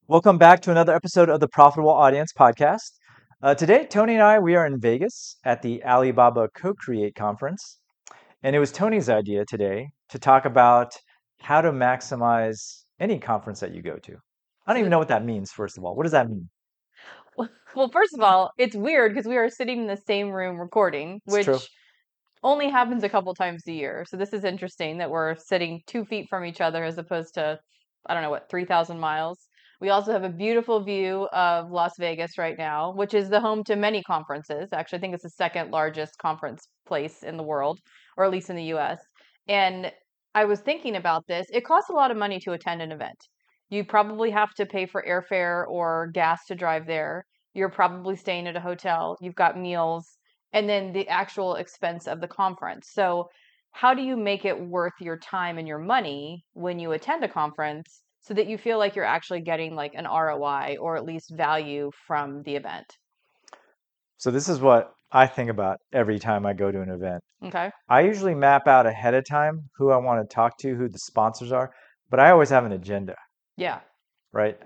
Welcome back to another episode of the Profitable Audience Podcast. Today, Tony and I, we are in Vegas at the Alibaba Co-Create Conference. And it was Tony's idea today to talk about how to maximize any conference that you go to. I don't even So, know what that means, first of all. What does that mean? well, first of all, it's weird because we are sitting in the same room recording, It's true. which only happens a couple times a year. So this is interesting that we're sitting 2 feet from each other as opposed to, I don't know what, 3,000 miles. We also have a beautiful view of Las Vegas right now, which is the home to many conferences. Actually, I think it's the second largest conference place in the world, or at least in the US. And I was thinking about this. It costs a lot of money to attend an event. You probably have to pay for airfare or gas to drive there. You're probably staying at a hotel. You've got meals and then the actual expense of the conference. So, how do you make it worth your time and your money when you attend a conference so that you feel like you're actually getting like an ROI or at least value from the event? So this is what I think about every time I go to an event. Okay. I usually map out ahead of time who I want to talk to, who the sponsors are, but I always have an agenda, Yeah. right?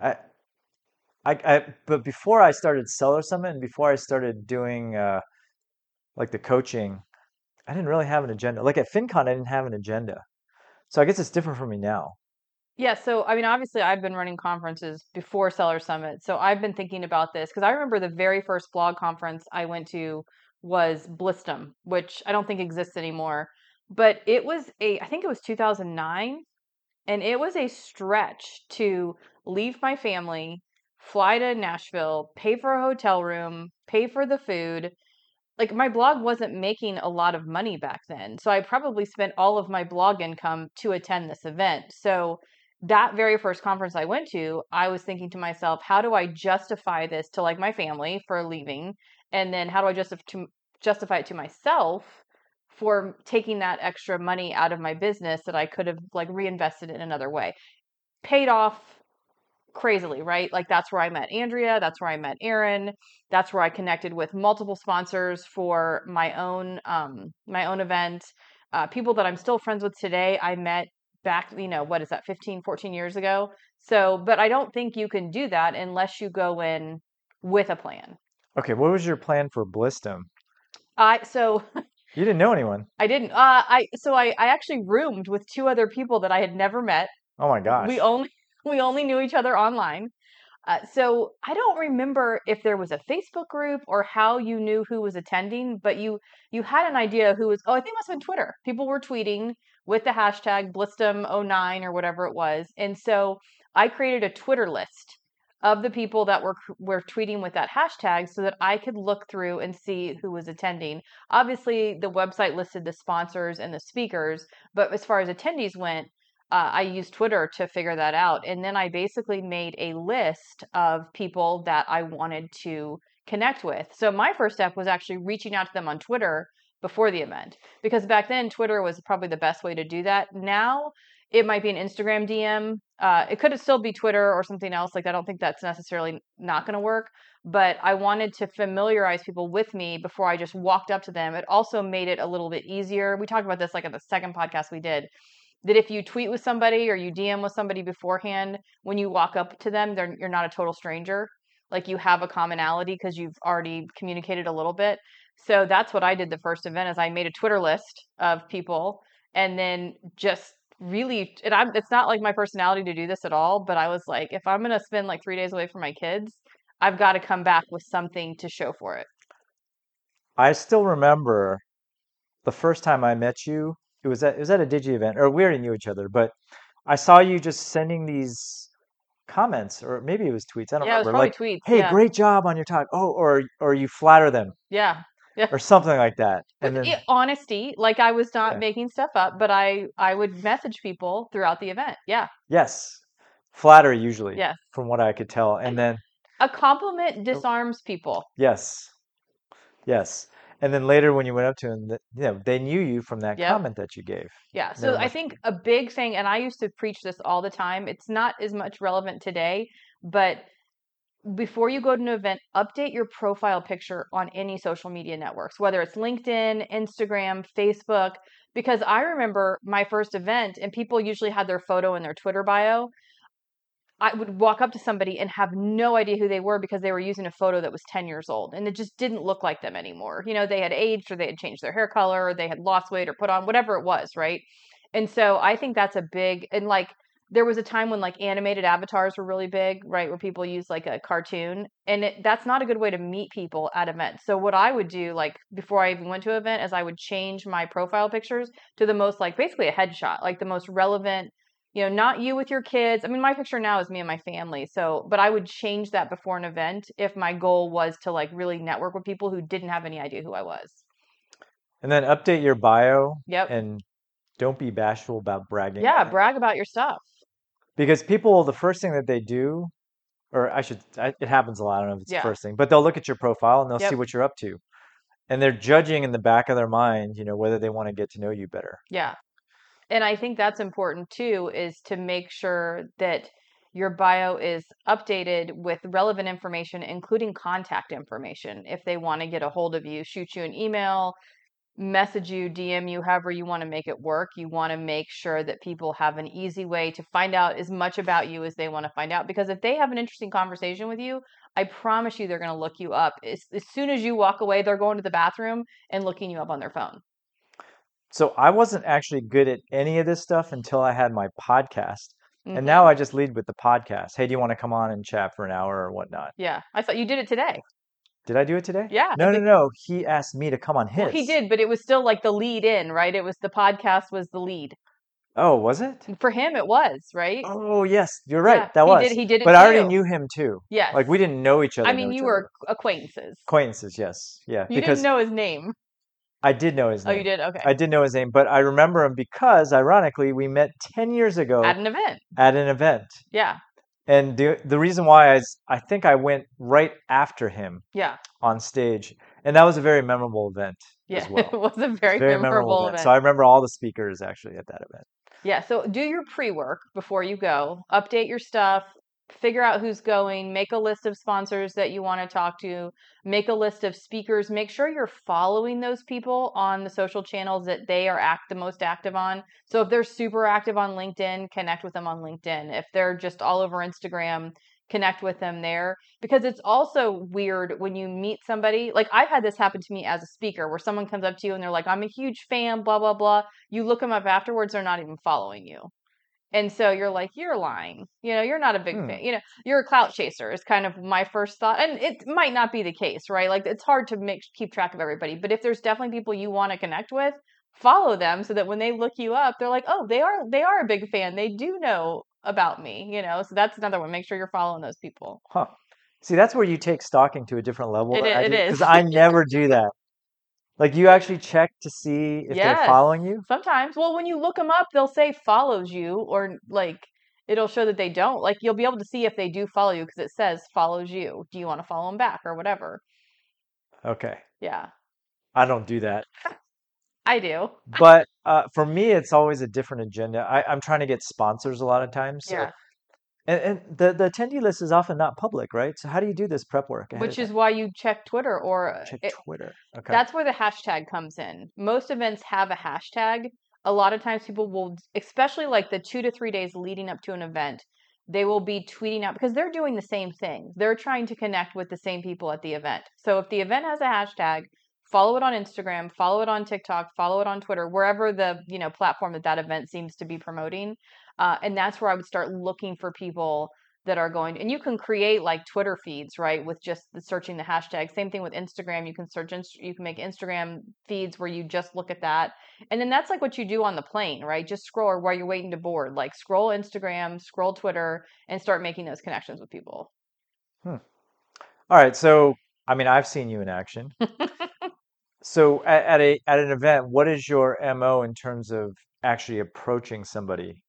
But before I started Seller Summit and before I started doing like the coaching, I didn't really have an agenda. Like at FinCon, I didn't have an agenda. So I guess it's different for me now. Yeah, so I mean, obviously, I've been running conferences before Seller Summit, so I've been thinking about this because I remember the very first blog conference I went to was Blistum, which I don't think exists anymore, but I think it was 2009, and it was a stretch to leave my family, fly to Nashville, pay for a hotel room, pay for the food. Like my blog wasn't making a lot of money back then. So I probably spent all of my blog income to attend this event. So that very first conference I went to, I was thinking to myself, how do I justify this to like my family for leaving? And then how do I justify it to myself for taking that extra money out of my business that I could have like reinvested in another way? Paid off crazily, right? Like that's where I met Andrea, that's where I met Aaron, that's where I connected with multiple sponsors for my own event. People that I'm still friends with today, I met back, what is that, 15, 14 years ago. So, but I don't think you can do that unless you go in with a plan. Okay, what was your plan for Blistum? I so You didn't know anyone. I didn't I actually roomed with two other people that I had never met. Oh my We gosh. only we only knew each other online. So I don't remember if there was a Facebook group or how you knew who was attending, but you had an idea who was. Oh, I think it must have been Twitter. People were tweeting with the hashtag Blistum09 or whatever it was, and so I created a Twitter list of the people that were tweeting with that hashtag so that I could look through and see who was attending. Obviously, the website listed the sponsors and the speakers, but as far as attendees went, I used Twitter to figure that out. And then I basically made a list of people that I wanted to connect with. So my first step was actually reaching out to them on Twitter before the event, because back then Twitter was probably the best way to do that. Now it might be an Instagram DM. It could still be Twitter or something else. Like I don't think that's necessarily not going to work, but I wanted to familiarize people with me before I just walked up to them. It also made it a little bit easier. We talked about this like in the second podcast we did, that if you tweet with somebody or you DM with somebody beforehand, when you walk up to them, you're not a total stranger. Like you have a commonality because you've already communicated a little bit. So that's what I did the first event is I made a Twitter list of people and then just really it's not like my personality to do this at all, but I was like, if I'm gonna spend like 3 days away from my kids, I've got to come back with something to show for it. I still remember the first time I met you. It was at a Digi event, or we already knew each other, but I saw you just sending these comments, or maybe it was tweets. I don't Yeah, it was remember. probably Like, tweets. "Hey, Yeah. great job on your talk." Oh, or you flatter them, Yeah. Yeah. or something like that. And With then, honesty, like I was not yeah, making stuff up, but I would message people throughout the event. Yeah. yes, flattery usually, Yes. from what I could tell. And then, A compliment oh, disarms people. yes, yes. And then later, when you went up to them, they knew you from that Yep. comment that you gave. Yeah. They were So I much. think a big thing, and I used to preach this all the time, it's not as much relevant today, but before you go to an event, update your profile picture on any social media networks, whether it's LinkedIn, Instagram, Facebook, because I remember my first event and people usually had their photo in their Twitter bio. I would walk up to somebody and have no idea who they were because they were using a photo that was 10 years old and it just didn't look like them anymore. They had aged or they had changed their hair color or they had lost weight or put on whatever it was, right? And so I think that's a big, and like there was a time when like animated avatars were really big, right? Where people use like a cartoon and that's not a good way to meet people at events. So what I would do like before I even went to an event is I would change my profile pictures to the most like basically a headshot, like the most relevant, not you with your kids. I mean, my picture now is me and my family. So, but I would change that before an event if my goal was to like really network with people who didn't have any idea who I was. And then update your bio Yep. and don't be bashful about bragging Yeah, on it. brag about your stuff. Because people, the first thing that they do, or it happens a lot, I don't know if it's the Yeah. first thing, but they'll look at your profile and they'll see Yep. what you're up to. And they're judging in the back of their mind, whether they want to get to know you better. Yeah. And I think that's important too, is to make sure that your bio is updated with relevant information, including contact information. If they want to get a hold of you, shoot you an email, message you, DM you, however you want to make it work. You want to make sure that people have an easy way to find out as much about you as they want to find out. Because if they have an interesting conversation with you, I promise you they're going to look you up. As soon as you walk away, they're going to the bathroom and looking you up on their phone. So I wasn't actually good at any of this stuff until I had my podcast. And Mm-hmm. now I just lead with the podcast. Hey, do you want to come on and chat for an hour or whatnot? Yeah. I thought you did it today. Did I do it today? Yeah. No. He asked me to come on Well, he his. did, but it was still like the lead in, right? It was the podcast was the lead. Oh, was it? For him, it was, right? Oh, yes, you're Yeah, right. That was. He did it But I already too. knew him too. Yes. Like we didn't know each other. I mean, you were acquaintances. Acquaintances, yes. Yeah. You Because didn't know his name. I did know his Oh, you name. did? Okay. I did know his name, but I remember him because, ironically, we met 10 years ago At an event. at an event. Yeah. And the reason why is I think I went right after him Yeah. on stage. And that was a very memorable event Yeah. as well. It was a very Very memorable event. event. So I remember all the speakers actually at that event. Yeah. So do your pre-work before you go. Update your stuff. Figure out who's going. Make a list of sponsors that you want to talk to. Make a list of speakers. Make sure you're following those people on the social channels that they are the most active on. So if they're super active on LinkedIn, connect with them on LinkedIn. If they're just all over Instagram, connect with them there. Because it's also weird when you meet somebody. Like I've had this happen to me as a speaker where someone comes up to you and they're like, I'm a huge fan, blah, blah, blah. You look them up afterwards, they're not even following you. And so you're like, you're lying. You're not a big fan. You're a clout chaser is kind of my first thought. And it might not be the case, right? Like it's hard to keep track of everybody. But if there's definitely people you want to connect with, follow them so that when they look you up, they're like, oh, they are a big fan. They do know about me, So that's another one. Make sure you're following those people. Huh. See, that's where you take stalking to a different level. It is. Because I never do that. Like you actually check to see if they're following you? Sometimes. Well, when you look them up, they'll say follows you or like it'll show that they don't. Like you'll be able to see if they do follow you because it says follows you. Do you want to follow them back or whatever? Okay. Yeah. I don't do that. I do. But for me, it's always a different agenda. I'm trying to get sponsors a lot of times. So, Yeah. and the attendee list is often not public, right? So how do you do this prep work? Which is why you check Twitter or check Twitter. Okay. That's where the hashtag comes in. Most events have a hashtag. A lot of times people will, especially like the 2 to 3 days leading up to an event, they will be tweeting out because they're doing the same thing. They're trying to connect with the same people at the event. So if the event has a hashtag, follow it on Instagram, follow it on TikTok, follow it on Twitter, wherever the platform that event seems to be promoting. And that's where I would start looking for people that are going, and you can create like Twitter feeds, right? With just searching the hashtag. Same thing with Instagram. You can you can make Instagram feeds where you just look at that. And then that's like what you do on the plane, right? Just scroll or while you're waiting to board, like scroll Instagram, scroll Twitter, and start making those connections with people. All right. So, I mean, I've seen you in action. So at an event, what is your MO in terms of actually approaching somebody?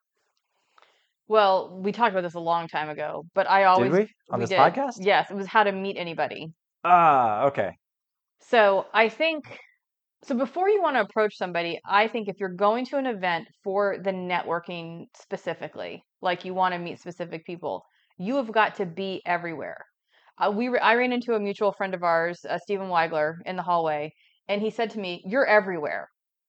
Well, we talked about this a long time ago, but I always did we on this did. podcast? Yes, it was how to meet anybody. Okay. So I think before you want to approach somebody, I think if you're going to an event for the networking specifically, like you want to meet specific people, you have got to be everywhere. I ran into a mutual friend of ours, Stephen Weigler, in the hallway, and he said to me, "You're everywhere."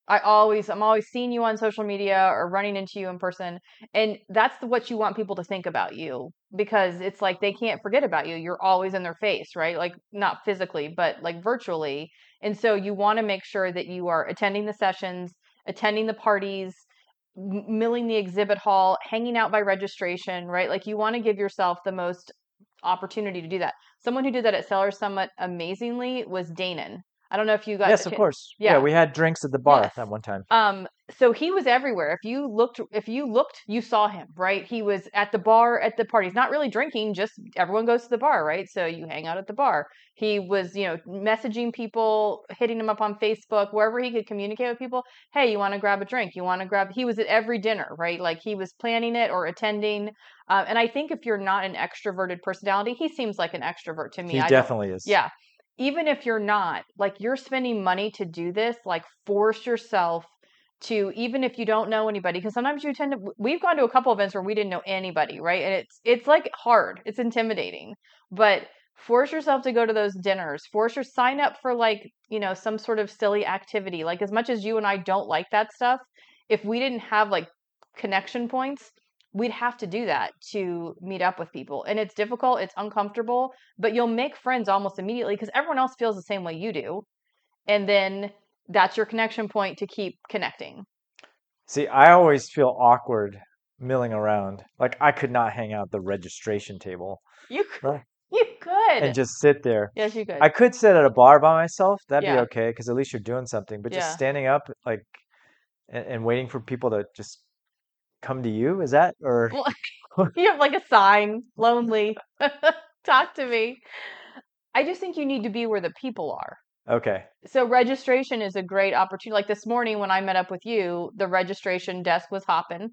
I'm always seeing you on social media or running into you in person. And that's what you want people to think about you, because it's like they can't forget about you. You're always in their face, right? Like not physically, but like virtually. And so you want to make sure that you are attending the sessions, attending the parties, milling the exhibit hall, hanging out by registration, right? Like you want to give yourself the most opportunity to do that. Someone who did that at Seller Summit amazingly was Danon. I don't know if you got Yes, of course. Yeah, yeah. we had drinks at the bar Yes. at one time. So he was everywhere. If you looked, you saw him, right? He was at the bar, at the parties, not really drinking, just everyone goes to the bar, right? So you hang out at the bar. He was, messaging people, hitting them up on Facebook, wherever he could communicate with people. Hey, you want to grab a drink? He was at every dinner, right? Like he was planning it or attending. And I think if you're not an extroverted personality, he seems like an extrovert to me. He I don't, definitely is. yeah. Even if you're not, like you're spending money to do this, like force yourself to, even if you don't know anybody, because sometimes we've gone to a couple events where we didn't know anybody, right? And it's like hard, it's intimidating, but force yourself to go to those dinners, sign up for like, some sort of silly activity. Like as much as you and I don't like that stuff, if we didn't have like connection points, we'd have to do that to meet up with people. And it's difficult, it's uncomfortable, but you'll make friends almost immediately because everyone else feels the same way you do. And then that's your connection point to keep connecting. See, I always feel awkward milling around. Like I could not hang out at the registration table. You could, Right. you And could. just sit there. Yes, you could. I could sit at a bar by myself. That'd be Yeah, okay because at least you're doing something. But just yeah. standing up, like, and waiting for people to just come to you, is that or Well, you have like a sign, lonely. Talk to me. I just think you need to be where the people are. okay? So registration is a great opportunity. Like this morning when I met up with you, the registration desk was hopping.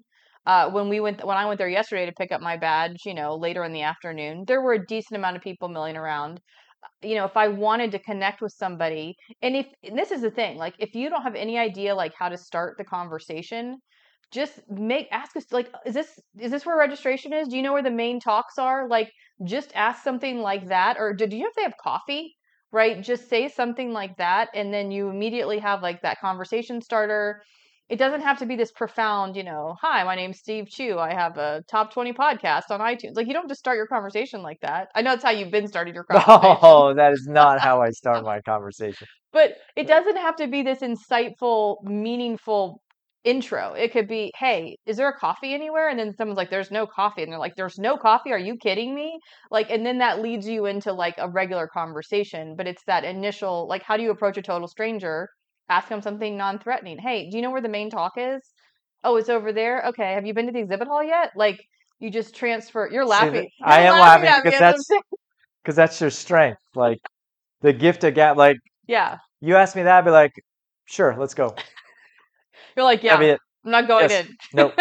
When I went there yesterday to pick up my badge, later in the afternoon, there were a decent amount of people milling around. If I wanted to connect with somebody, and this is the thing, like if you don't have any idea like how to start the conversation, just ask us like, is this where registration is? Do you know where the main talks are? Like just ask something like that. Or do you know if they have coffee? Right? Just say something like that, and then you immediately have like that conversation starter. It doesn't have to be this profound, hi, my name's Steve Chu. I have a top 20 podcast on iTunes. Like, you don't just start your conversation like that. I know that's how you've been starting your conversation. No, that is not how I start my conversation. But it doesn't have to be this insightful, meaningful intro. It could be, hey, is there a coffee anywhere? And then someone's like, there's no coffee. And they're like, there's no coffee? Are you kidding me? Like, and then that leads you into like a regular conversation. But it's that initial, like, how do you approach a total stranger? Ask them something non-threatening. Hey, do you know where the main talk is? Oh, it's over there. Okay. Have you been to the exhibit hall yet? Like, you just transfer. You're See, laughing. I You're am laughing laughing at me because as I'm saying. that's your strength. Like the gift of gab. Like Yeah. you ask me that, I'd be like, sure, let's go. You're like, That'd be yeah, it. I'm not going Yes. in. Nope.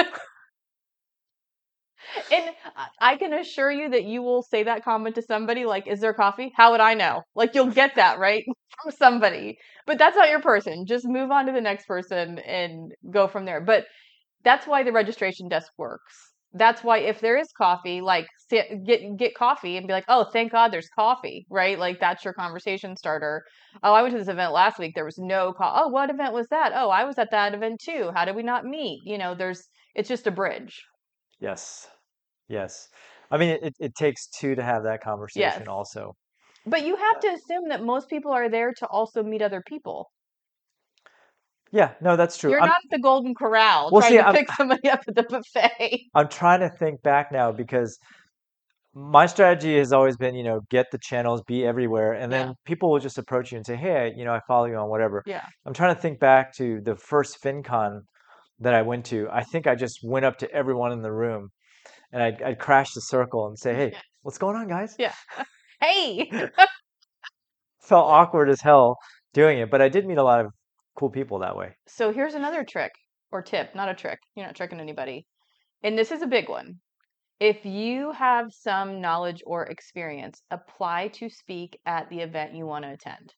And I can assure you that you will say that comment to somebody like, is there coffee? How would I know? Like, you'll get that, right? From somebody. But that's not your person. Just move on to the next person and go from there. But that's why the registration desk works. That's why if there is coffee, like get coffee and be like, oh, thank God there's coffee, right? Like that's your conversation starter. Oh, I went to this event last week. There was no coffee. Oh, what event was that? Oh, I was at that event too. How did we not meet? It's just a bridge. Yes. Yes. I mean, it takes two to have that Yes. conversation also. But you have to assume that most people are there to also meet other people. Yeah, no, that's true. You're not at the Golden Corral Well, trying see, to pick somebody up at the buffet. I'm trying to think back now because my strategy has always been, get the channels, be everywhere, and Yeah. then people will just approach you and say, hey, I follow you on whatever. Yeah. I'm trying to think back to the first FinCon that I went to. I think I just went up to everyone in the room and I'd crash the circle and say, hey, what's going on, guys? Yeah. Hey. Felt awkward as hell doing it, but I did meet a lot of cool people that way. So here's another trick or tip, not a trick. You're not tricking anybody. And this is a big one. If you have some knowledge or experience, apply to speak at the event you want to attend.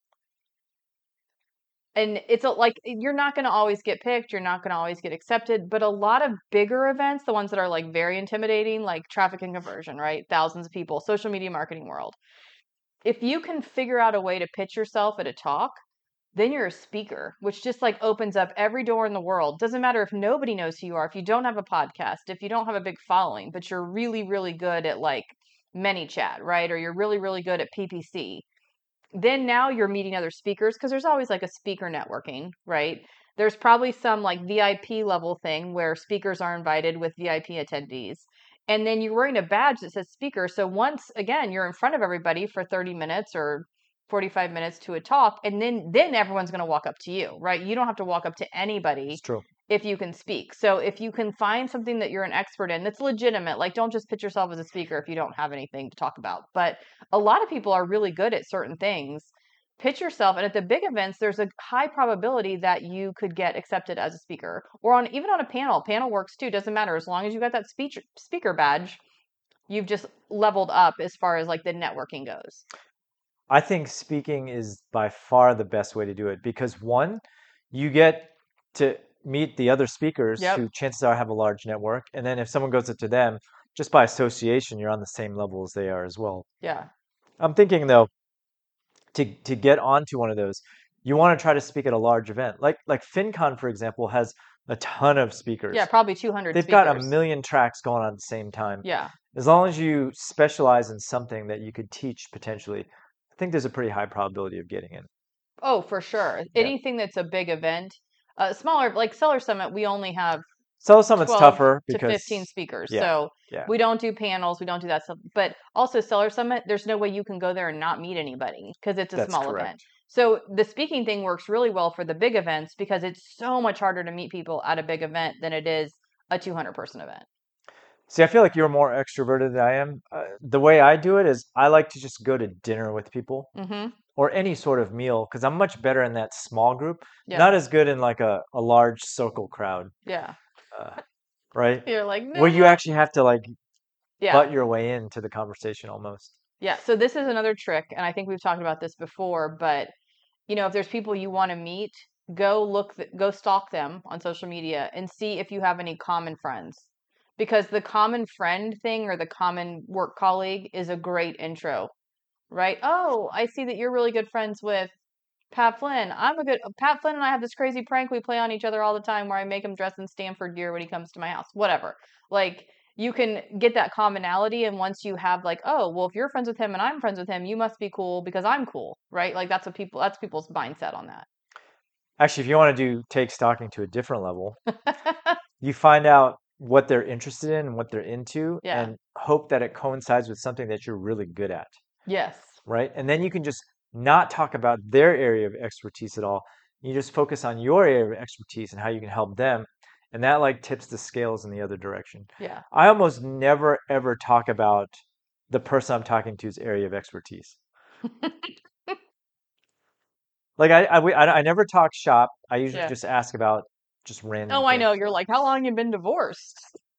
And like you're not going to always get picked, you're not going to always get accepted, but a lot of bigger events, the ones that are like very intimidating, like traffic and conversion, right? Thousands of people, social media marketing world. If you can figure out a way to pitch yourself at a talk, then you're a speaker, which just like opens up every door in the world. Doesn't matter if nobody knows who you are, if you don't have a podcast, if you don't have a big following, but you're really, really good at like ManyChat, right? Or you're really, really good at PPC. Then now you're meeting other speakers because there's always like a speaker networking, right? There's probably some like VIP level thing where speakers are invited with VIP attendees. And then you're wearing a badge that says speaker. So once again, you're in front of everybody for 30 minutes or 45 minutes to a talk, and then everyone's going to walk up to you, right? You don't have to walk up to anybody It's true. if you can speak. So if you can find something that you're an expert in that's legitimate, like don't just pitch yourself as a speaker if you don't have anything to talk about. But a lot of people are really good at certain things. Pitch yourself, and at the big events, there's a high probability that you could get accepted as a speaker, or on even on a panel. Panel works too. Doesn't matter as long as you got that speaker badge. You've just leveled up as far as like the networking goes. I think speaking is by far the best way to do it because one, you get to meet the other speakers Yep. who chances are have a large network. And then if someone goes up to them, just by association, you're on the same level as they are as well. Yeah. I'm thinking though, to get onto one of those, you want to try to speak at a large event. Like FinCon, for example, has a ton of speakers. Yeah, probably 200 They've speakers. got a million tracks going on at the same time. Yeah. As long as you specialize in something that you could teach potentially, I think there's a pretty high probability of getting in. Oh, for sure. Yeah. Anything that's a big event, smaller, like Seller Summit, we only have Seller Summit's 12 tougher to because 15 speakers. yeah, So yeah. we don't do panels, we don't do that stuff. But also Seller Summit, there's no way you can go there and not meet anybody because it's a That's small correct. event. So the speaking thing works really well for the big events because it's so much harder to meet people at a big event than it is a 200-person event. See, I feel like you're more extroverted than I am. The way I do it is I like to just go to dinner with people Mm-hmm. or any sort of meal because I'm much better in that small group, Yeah. not as good in like a large circle crowd, Yeah. right? You're like, Where you no. actually have to like Yeah. butt your way into the conversation almost. Yeah. So this is another trick, and I think we've talked about this before, but you know, if there's people you want to meet, go stalk them on social media and see if you have any common friends. Because the common friend thing or the common work colleague is a great intro, right? Oh, I see that you're really good friends with Pat Flynn. Pat Flynn and I have this crazy prank we play on each other all the time where I make him dress in Stanford gear when he comes to my house. Whatever. Like you can get that commonality, and once you have like, oh, well, if you're friends with him and I'm friends with him, you must be cool because I'm cool, right? Like that's people's mindset on that. Actually, if you want to take stalking to a different level, you find out what they're interested in and what they're into Yeah. and hope that it coincides with something that you're really good at, Yes. right? And then you can just not talk about their area of expertise at all. You just focus on your area of expertise and how you can help them. And that like tips the scales in the other direction. Yeah. I almost never ever talk about the person I'm talking to's area of expertise. Like I never talk shop. I usually Yeah. just ask about just random Oh, I know. things. You're like, how long you been divorced?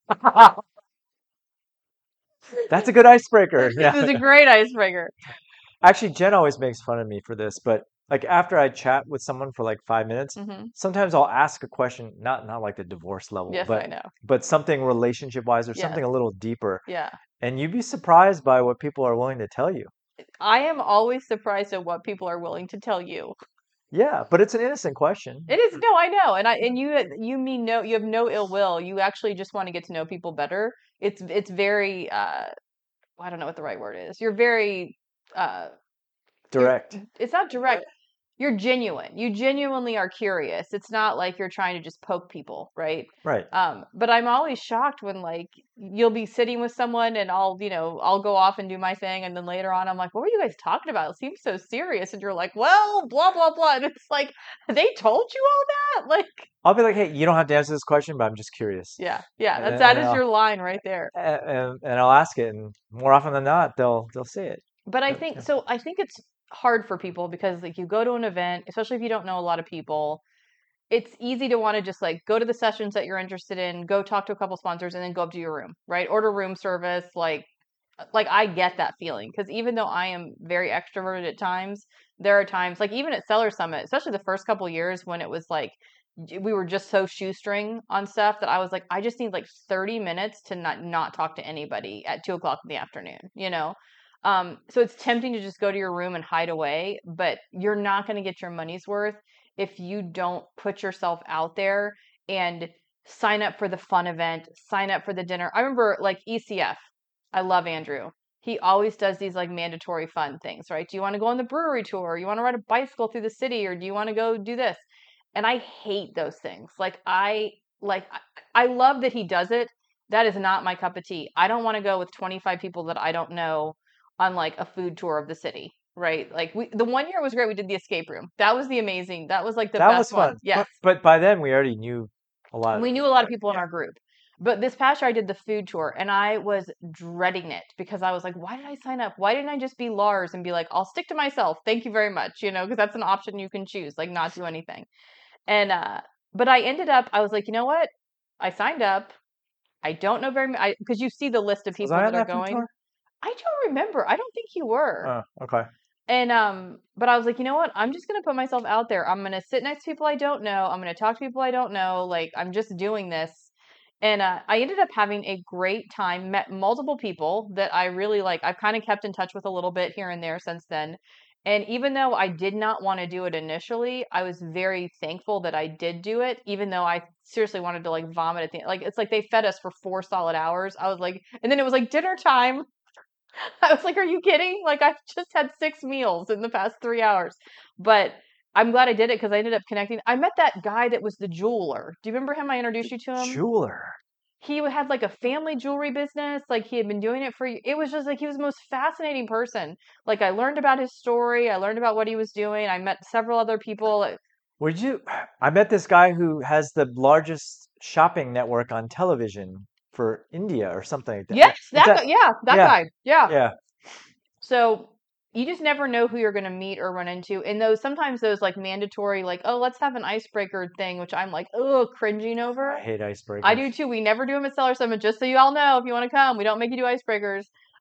That's a good icebreaker. This Yeah. is a great icebreaker. Actually, Jen always makes fun of me for this, but like after I chat with someone for like 5 minutes, Hmm. sometimes I'll ask a question, not like the divorce level, Yes, I know. but something relationship wise or something Yes. a little deeper. Yeah. And you'd be surprised by what people are willing to tell you. I am always surprised at what people are willing to tell you. Yeah, but it's an innocent question. It is no, I know, and you mean no, you have no ill will. You actually just want to get to know people better. It's very I don't know what the right word is. You're very Direct. it's not direct. You're genuine. You genuinely are curious. It's not like you're trying to just poke people, right? Right. But I'm always shocked when like you'll be sitting with someone and I'll go off and do my thing, and then later on I'm like, what were you guys talking about? It seems so serious, and you're like, well, blah blah blah, and it's like they told you all that, like I'll be like, hey, you don't have to answer this question, but I'm just curious. yeah, And that is your line right there. and I'll ask it, and more often than not, they'll say it. But I But, think yeah. so. I think it's hard for people because like you go to an event, especially if you don't know a lot of people, it's easy to want to just like go to the sessions that you're interested in, go talk to a couple sponsors, and then go up to your room, right? Order room service, like I get that feeling because even though I am very extroverted at times, there are times like even at Seller Summit, especially the first couple years when it was like we were just so shoestring on stuff that I was like, I just need like 30 minutes to not talk to anybody at 2 o'clock in the afternoon, you know? So it's tempting to just go to your room and hide away, but you're not going to get your money's worth if you don't put yourself out there and sign up for the fun event, sign up for the dinner. I remember like ECF. I love Andrew. He always does these like mandatory fun things, right? Do you want to go on the brewery tour? You want to ride a bicycle through the city, or do you want to go do this? And I hate those things. I love that he does it. That is not my cup of tea. I don't want to go with 25 people that I don't know on like a food tour of the city, right? Like the one year was great. We did the escape room. That was that was like the That was best one. fun. Yes. But by then we already knew a lot. We knew a lot of people in our group. But this past year I did the food tour and I was dreading it because I was like, why did I sign up? Why didn't I just be Lars and be like, I'll stick to myself. Thank you very much. Because that's an option you can choose, like not do anything. And but I ended up, I was like, you know what? I signed up. I don't know very much because you see the list of Was people I on that are that food going. tour? I don't remember. I don't think you were. Oh, okay. And but I was like, you know what? I'm just gonna put myself out there. I'm gonna sit next to people I don't know. I'm gonna talk to people I don't know. Like I'm just doing this. And I ended up having a great time. Met multiple people that I really like. I've kind of kept in touch with a little bit here and there since then. And even though I did not want to do it initially, I was very thankful that I did do it. Even though I seriously wanted to like vomit at the end. Like it's like they fed us for 4 solid hours. I was like, and then it was like dinner time. I was like, are you kidding? Like, I've just had 6 meals in the past 3 hours. But I'm glad I did it because I ended up connecting. I met that guy that was the jeweler. Do you remember him? I introduced you to him. Jeweler. He had like a family jewelry business. Like, he had been doing it for, it was just like, he was the most fascinating person. Like, I learned about his story. I learned about what he was doing. I met several other people. I met this guy who has the largest shopping network on television for India or something like that. Yes, that guy. Yeah, that Yeah. guy. Yeah. Yeah. So you just never know who you're going to meet or run into. And sometimes those like mandatory, like, oh, let's have an icebreaker thing, which I'm like, oh, cringing over. I hate icebreakers. I do too. We never do them at Seller Summit, just so you all know. If you want to come, we don't make you do icebreakers.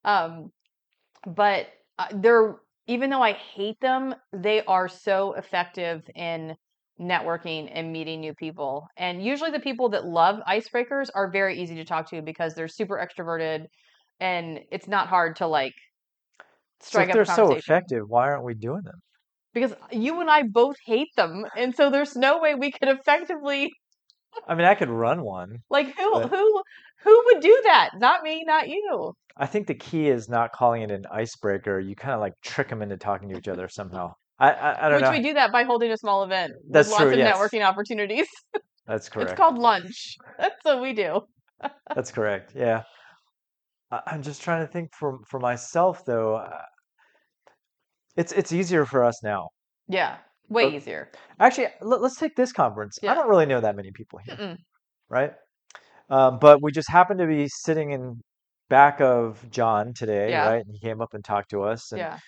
But even though I hate them, they are so effective in networking and meeting new people. And usually the people that love icebreakers are very easy to talk to because they're super extroverted and it's not hard to like So strike if up a they're so conversation. effective, why aren't we doing them? Because you and I both hate them, and so there's no way we could effectively I mean, I could run one. like But- who would do that? Not me, not you. I think the key is not calling it an icebreaker. You kind of like trick them into talking to each other somehow. I don't Which know. we do that by holding a small event That's with lots true, of yes. networking opportunities. That's correct. It's called lunch. That's what we do. That's correct. Yeah. I'm just trying to think for myself though. It's easier for us now. Yeah, way But- easier. Actually, let's take this conference. I Yeah. don't really know that many people here, Mm-mm. right? But we just happened to be sitting in back of John today, Yeah. right? And he came up and talked to us, and Yeah.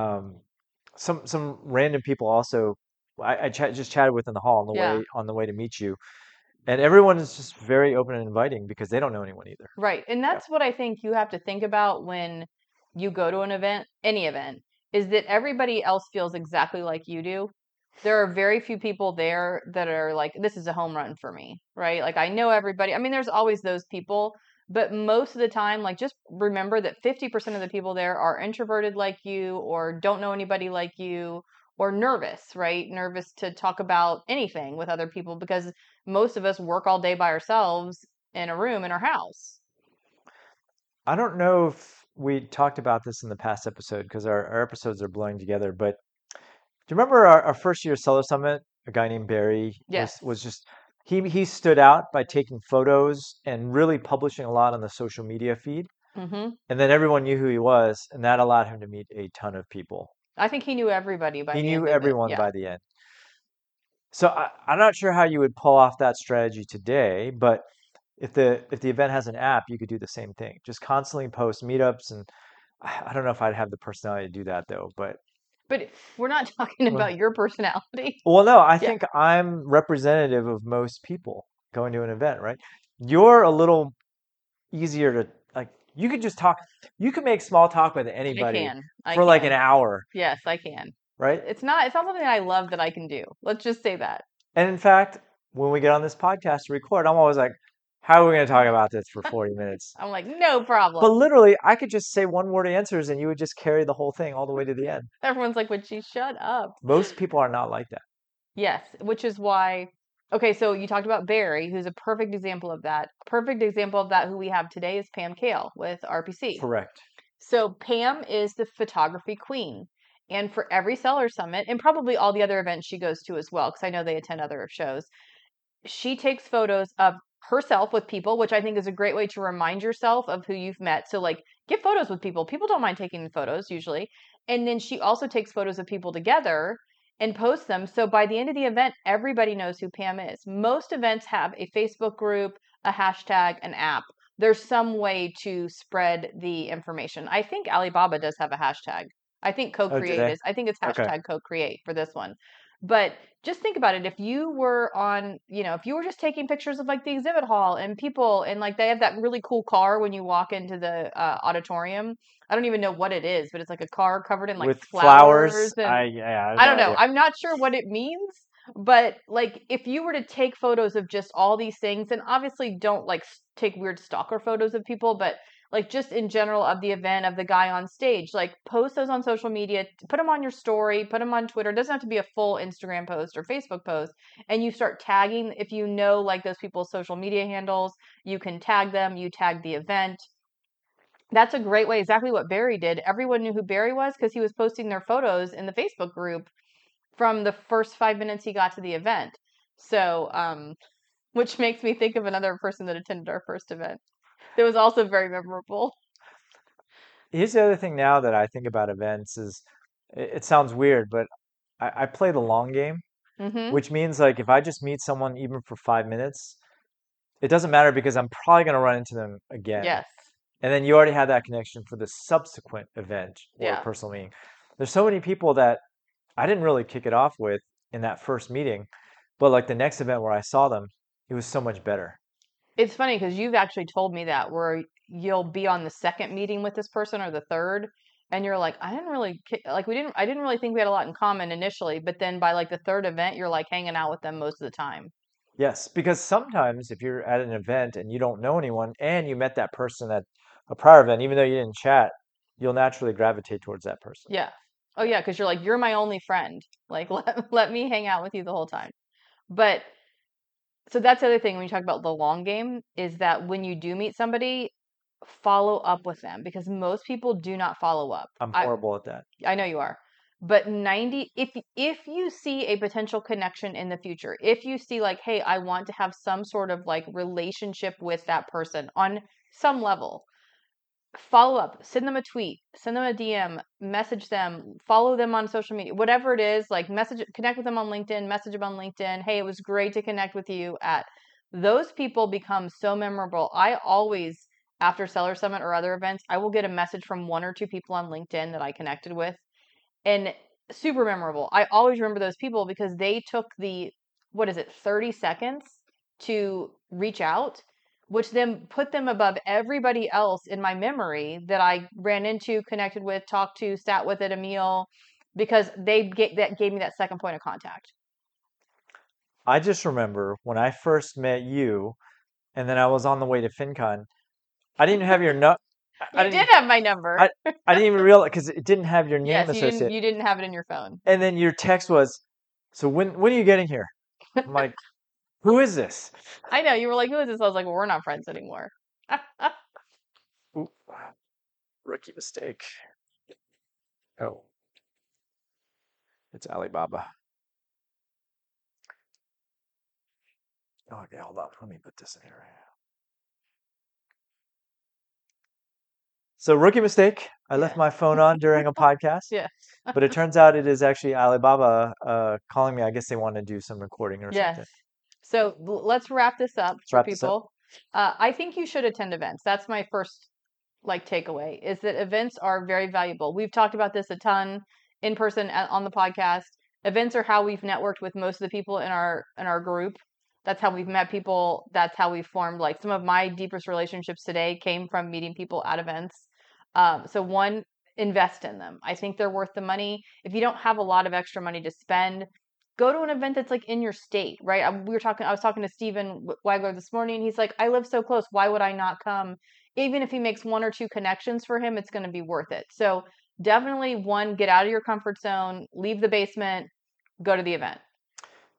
some random people also. I just chatted with in the hall Yeah. on the way to meet you, and everyone is just very open and inviting because they don't know anyone either. Right. And that's what I think you have to think about when you go to an event, any event, is that everybody else feels exactly like you do. There are very few people there that are like, this is a home run for me, right? Like, I know everybody. I mean, there's always those people, but most of the time, like, just remember that 50% of the people there are introverted like you, or don't know anybody like you, or nervous, right? Nervous to talk about anything with other people because most of us work all day by ourselves in a room in our house. I don't know if we talked about this in the past episode because our episodes are blowing together, but do you remember our first year Seller Summit? A guy named Barry Yes. was just he stood out by taking photos and really publishing a lot on the social media feed. Hmm. And then everyone knew who he was, and that allowed him to meet a ton of people. I think he knew everybody by He the knew end of it. everyone Yeah. by the end. So I'm not sure how you would pull off that strategy today, but if the event has an app, you could do the same thing. Just constantly post meetups, and I don't know if I'd have the personality to do that though. But we're not talking Well- about your personality. well, no, I Yeah. think I'm representative of most people going to an event, right? You're a little easier to like. You could just talk. You could make small talk with anybody I for like can. an hour, Yes, I can. right? It's not something that I love that I can do. Let's just say that. And in fact, when we get on this podcast to record, I'm always like, how are we going to talk about this for 40 minutes? I'm like, no problem. But literally, I could just say one word answers and you would just carry the whole thing all the way to the end. Everyone's like, would she shut up? Most people are not like that. Yes, which is why. Okay, so you talked about Barry, who's a perfect example of that. Perfect example of that, who we have today, is Pam Kale with RPC. Correct. So Pam is the photography queen. And for every seller summit, and probably all the other events she goes to as well, because I know they attend other shows, she takes photos of herself with people, which I think is a great way to remind yourself of who you've met. So, like, get photos with people. People don't mind taking photos usually. And then she also takes photos of people together and posts them. So by the end of the event, everybody knows who Pam is. Most events have a Facebook group, a hashtag, an app. There's some way to spread the information. I think Alibaba does have a hashtag. I think Oh, do co-create they? is, I think it's Okay. hashtag co-create for this one. But just think about it. If you were on, if you were just taking pictures of like the exhibit hall and people, and like they have that really cool car when you walk into the auditorium. I don't even know what it is, but it's like a car covered in like With flowers flowers, and I have I no don't know. idea. I'm not sure what it means, but like if you were to take photos of just all these things, and obviously don't like take weird stalker photos of people, but like just in general of the event, of the guy on stage, like post those on social media, put them on your story, put them on Twitter. It doesn't have to be a full Instagram post or Facebook post. And you start tagging, if you know like those people's social media handles, you can tag them, you tag the event. That's a great way, exactly what Barry did. Everyone knew who Barry was because he was posting their photos in the Facebook group from the first 5 minutes he got to the event. So, which makes me think of another person that attended our first event. That was also very memorable. Here's the other thing now that I think about events is it sounds weird, but I play the long game, Mm-hmm. which means like if I just meet someone even for 5 minutes, it doesn't matter because I'm probably going to run into them again. Yes. And then you already have that connection for the subsequent event or Yeah. personal meeting. There's so many people that I didn't really kick it off with in that first meeting, but like the next event where I saw them, it was so much better. It's funny because you've actually told me that where you'll be on the second meeting with this person or the third, and you're like, I didn't really like I didn't really think we had a lot in common initially, but then by like the third event, you're like hanging out with them most of the time. Yes, because sometimes if you're at an event and you don't know anyone and you met that person at a prior event, even though you didn't chat, you'll naturally gravitate towards that person. Yeah. Oh yeah, because you're like, you're my only friend. Like let me hang out with you the whole time. But so that's the other thing when you talk about the long game is that when you do meet somebody, follow up with them because most people do not follow up. I'm I horrible at that. I know you are. But 90 if you see a potential connection in the future, if you see like, hey, I want to have some sort of like relationship with that person on some level, follow up, send them a tweet, send them a DM, message them, follow them on social media, whatever it is, like connect with them on LinkedIn, message them on LinkedIn. Hey, it was great to connect with you at those people become so memorable. I always, after Seller Summit or other events, I will get a message from one or two people on LinkedIn that I connected with and super memorable. I always remember those people because they took the, what is it, 30 seconds to reach out, which then put them above everybody else in my memory that I ran into, connected with, talked to, sat with at a meal, because that gave me that second point of contact. I just remember when I first met you and then I was on the way to FinCon, I didn't have your no I You did didn't have my number. I, I didn't even realize because it didn't have your name Yes, associated. you didn't have it in your phone. And then your text was, "So when are you getting here?" I'm like, "Who is this?" I know, you were like, who is this? I was like, well, we're not friends anymore. Oop, rookie mistake. Oh, it's Alibaba. Oh, okay, hold on. Let me put this in here. So rookie mistake. I left Yeah. my phone on during a podcast, Yeah. but it turns out it is actually Alibaba calling me. I guess they want to do some recording or Yes. something. So let's wrap this up Let's for wrap this up. people. I think you should attend events. That's my first like takeaway is that events are very valuable. We've talked about this a ton in person on the podcast. Events are how we've networked with most of the people in our group. That's how we've met people. That's how we formed like some of my deepest relationships today came from meeting people at events. So one, invest in them. I think they're worth the money. If you don't have a lot of extra money to spend, go to an event that's like in your state, right? I was talking to Stephen Wagler this morning. He's like, I live so close. Why would I not come? Even if he makes one or two connections for him, it's going to be worth it. So definitely one, get out of your comfort zone, leave the basement, go to the event.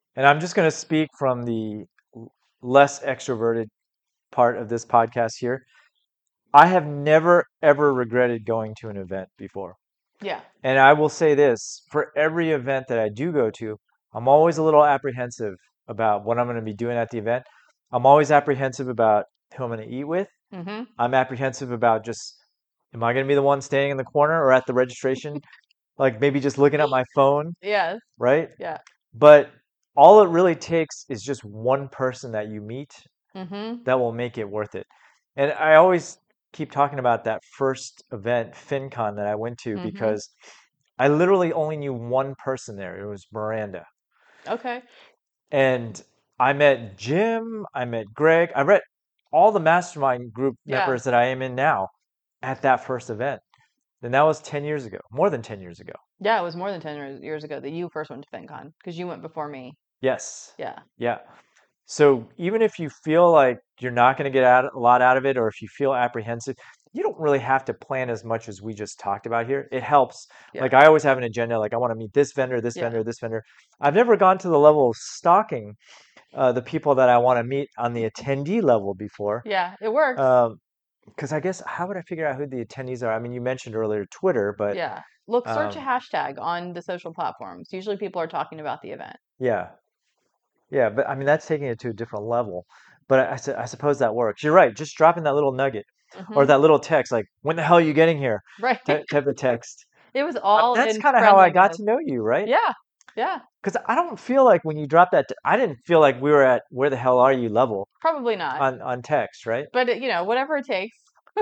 and I'm just going to speak from the less extroverted part of this podcast here. I have never ever regretted going to an event before. Yeah. And I will say this, for every event that I do go to, I'm always a little apprehensive about what I'm going to be doing at the event. I'm always apprehensive about who I'm going to eat with. Mm-hmm. I'm apprehensive about just, am I going to be the one staying in the corner or at the registration? Like maybe just looking at my phone, Yes. right? Yeah. But all it really takes is just one person that you meet Mm-hmm. that will make it worth it. And I always keep talking about that first event, FinCon, that I went to Mm-hmm. because I literally only knew one person there. It was Miranda. Okay. And I met Jim, I met Greg, I met all the mastermind group Yeah. members that I am in now at that first event. And that was 10 years ago, more than 10 years ago. Yeah, it was more than 10 years ago that you first went to FinCon because you went before me. Yes. Yeah. Yeah. So even if you feel like you're not going to get a lot out of it, or if you feel apprehensive, you don't really have to plan as much as we just talked about here. It helps. Yeah. Like I always have an agenda, like I want to meet this vendor, this Yeah. vendor, this vendor. I've never gone to the level of stalking the people that I want to meet on the attendee level before. Yeah. It works. Because I guess how would I figure out who the attendees are? I mean, you mentioned earlier Twitter, but Yeah. Look, search a um, hashtag on the social platforms. Usually people are talking about the event. yeah, yeah. But I mean, that's taking it to a different level. But I suppose that works. You're right. Just dropping that little nugget or Mm-hmm. that little text, like "When the hell are you getting here?" Right. type of text. It was all That's in kind of how I got friendliness. to know you, right? Yeah. Yeah. Because I don't feel like when you drop that, I didn't feel like we were at "Where the hell are you" level Probably not. on text, right? But, whatever it takes.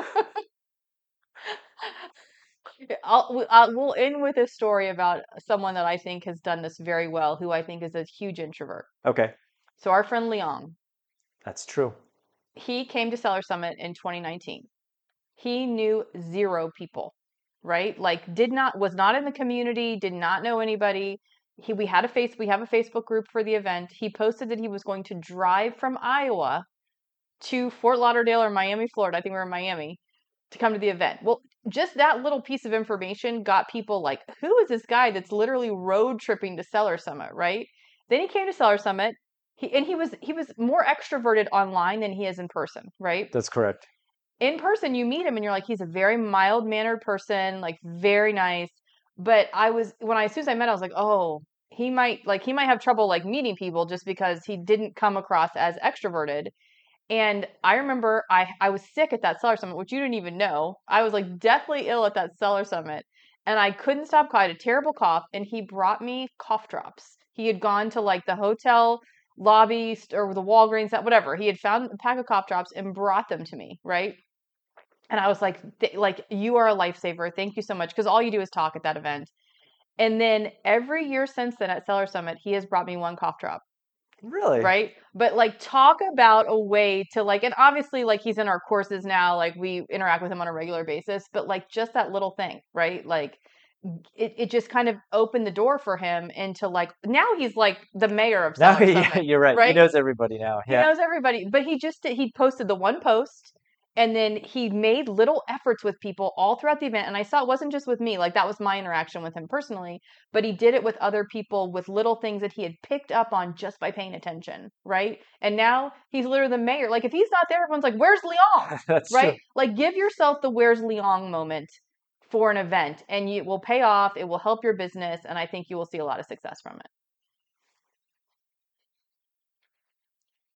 We'll end with a story about someone that I think has done this very well, who I think is a huge introvert. Okay, So our friend Leong, that's true. he came to Seller Summit in 2019. He knew zero people, right? Like was not in the community, did not know anybody. We have a Facebook group for the event. He posted that he was going to drive from Iowa to Fort Lauderdale or Miami, Florida. I think we were in Miami to come to the event. Well, just that little piece of information got people like, who is this guy that's literally road tripping to Seller Summit, right? Then he came to Seller Summit. He was more extroverted online than he is in person, right? That's correct. In person, you meet him and you're like, he's a very mild mannered person, like very nice. But as soon as I met, I was like, oh, he might have trouble like meeting people just because he didn't come across as extroverted. And I remember I was sick at that Seller Summit, which you didn't even know. I was like deathly ill at that Seller Summit, and I couldn't stop coughing. I had a terrible cough, and he brought me cough drops. He had gone to like the hotel lobby or the Walgreens, whatever. He had found a pack of cough drops and brought them to me, right? And I was like, you are a lifesaver. Thank you so much. Because all you do is talk at that event. And then every year since then at Seller Summit, he has brought me one cough drop. Really? Right. But like, talk about a way to like, and obviously, like, he's in our courses now, like, we interact with him on a regular basis, but like, just that little thing, right? Like, it just kind of opened the door for him into like, now he's like the mayor of Now, Seller yeah, Summit, you're right. He right? knows everybody now. He Yeah. knows everybody, but he posted the one post, and then he made little efforts with people all throughout the event. And I saw it wasn't just with me, like that was my interaction with him personally, but he did it with other people with little things that he had picked up on just by paying attention, right? And now he's literally the mayor. Like, if he's not there, everyone's like, where's Leong? That's true. Right? Like, give yourself the where's Leong moment for an event, and it will pay off. It will help your business, and I think you will see a lot of success from it.